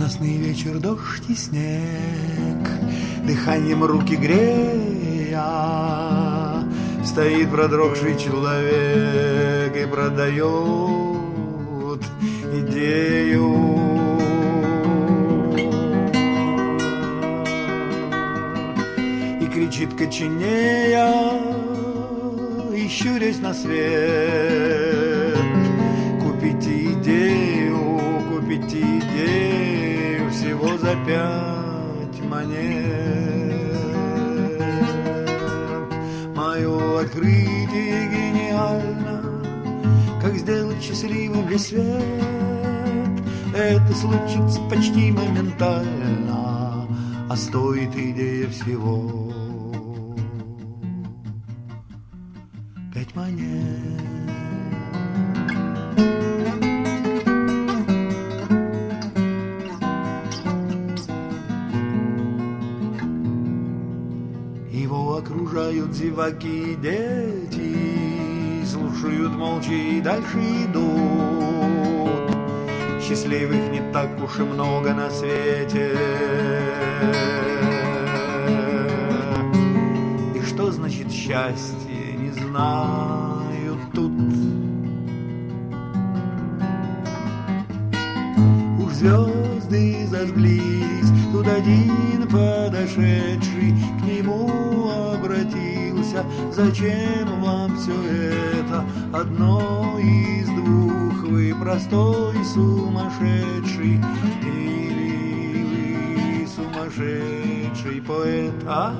Ненастный вечер, дождь и снег, дыханием руки грея, стоит продрогший человек и продает идею. И кричит, коченея и щурясь на свет: купите идею, купите идею всего за 5 монет. Мое открытие гениально, как сделать счастливым весь свет. Это случится почти моментально, а стоит идея всего 5 монет. Его окружают зеваки и дети, слушают молча и дальше идут. Счастливых не так уж и много на свете. И что значит счастье, не знаю тут. Уж звезды зажглись, тут один подошедший к нему обратился: зачем вам все это? Одно из двух: вы простой сумасшедший или вы сумасшедший поэт, а?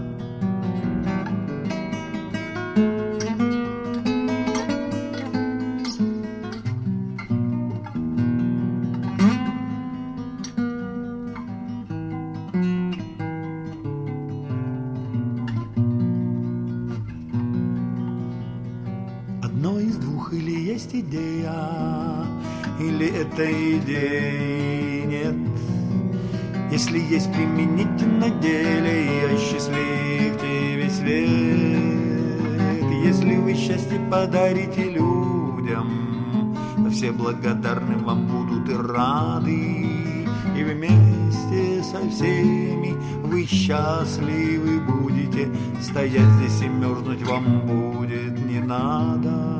Одно из двух: или есть идея, или этой идеи нет. Если есть, примените на деле и осчастливьте весь свет. Если вы счастье подарите людям, то все благодарны вам будут и рады. И вместе со всеми вы счастливы будете. Стоять здесь и мерзнуть вам будет не надо.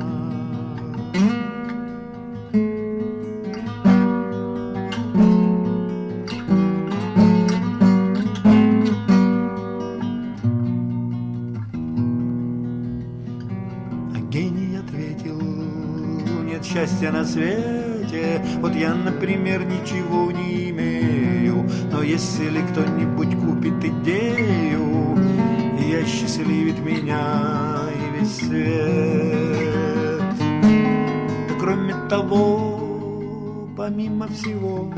А гений ответил: нет счастья на свете. Вот я, например, ничего не имею, но если кто-нибудь купит идею и осчастливит меня и весь свет, то кроме того, помимо всего,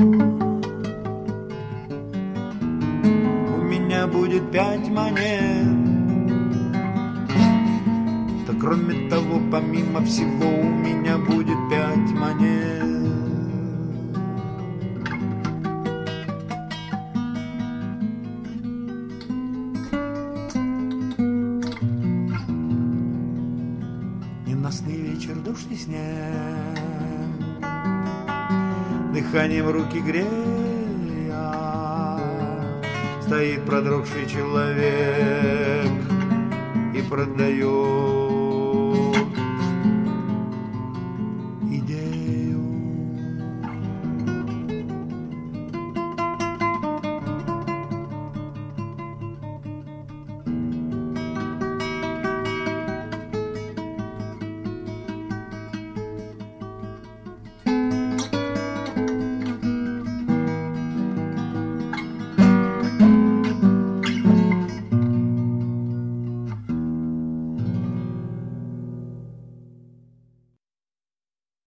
у меня будет 5 монет. То кроме того, помимо всего, у меня будет 5 монет. Ненастный вечер, дождь и снег, дыханием руки грея, стоит продрогший человек и продает